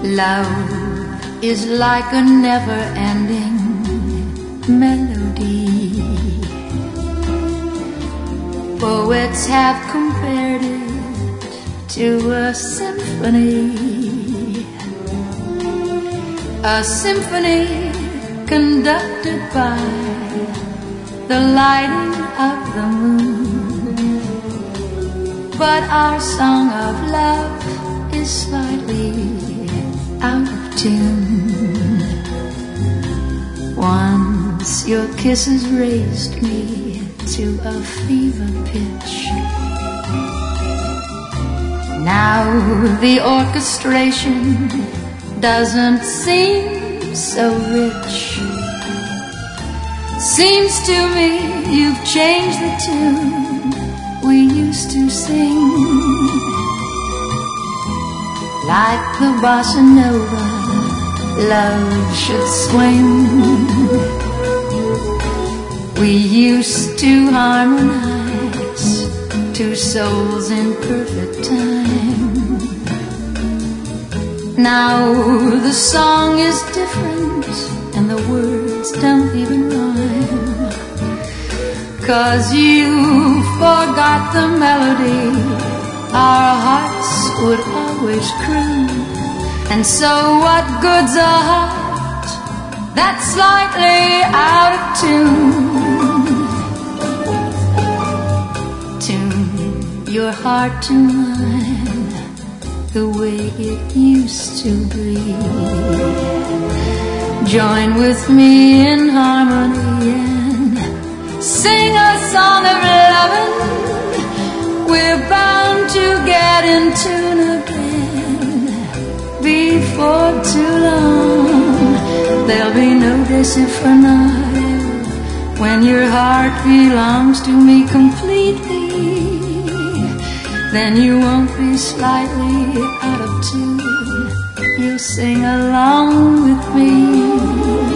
Love is like a never-ending melody. Poets have compared it to a symphony. A symphony conducted by the lighting of the moon. But our song of love is slightly out of tune. Once your kisses raised me to a fever pitch. Now the orchestration doesn't seem so rich. Seems to me you've changed the tune we used to sing. Like the bossa nova, love should swing. We used to harmonize, two souls in perfect time. Now the song is different and the words don't even rhyme. 'Cause you forgot the melody our hearts would always croon. And so what good's a heart that's slightly out of tune? Tune your heart to mine the way it used to be. Join with me in harmony and sing a song of loving. We're bound to get in tune again before too long. There'll be no decifranario when your heart belongs to me completely. Then you won't be slightly out of tune. You'll sing along with me.